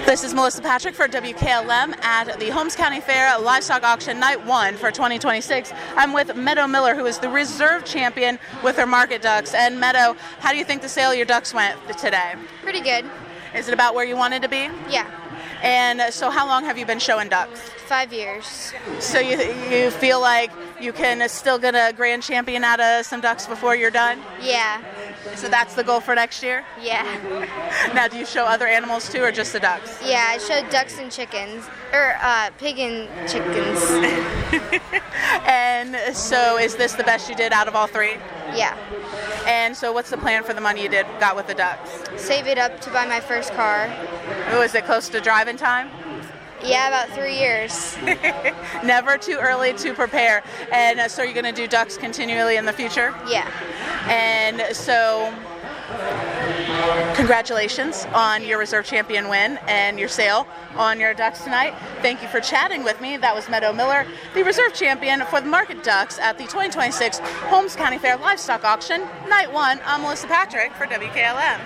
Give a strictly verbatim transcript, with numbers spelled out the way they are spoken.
This is Melissa Patrick for W K L M at the Holmes County Fair Livestock Auction Night one for twenty twenty-six. I'm with Meadow Miller, who is the reserve champion with her market ducks. And Meadow, how do you think the sale of your ducks went today? Pretty good. Is it about where you wanted to be? Yeah. And so how long have you been showing ducks? Five years. So you you feel like you can still get a grand champion out of some ducks before you're done? Yeah. So that's the goal for next year? Yeah. Now, do you show other animals too, or just the ducks? Yeah, I showed ducks and chickens, or uh, pig and chickens. And so is this the best you did out of all three? Yeah. And so what's the plan for the money you did got with the ducks? Save it up to buy my first car. Oh, is it close to driving time? Yeah, about three years. Never too early to prepare. And uh, so you're going to do ducks continually in the future? Yeah. And so congratulations on your reserve champion win and your sale on your ducks tonight. Thank you for chatting with me. That was Meadow Miller, the reserve champion for the market ducks at the twenty twenty-six Holmes County Fair Livestock Auction, Night one. I'm Melissa Patrick for W K L M.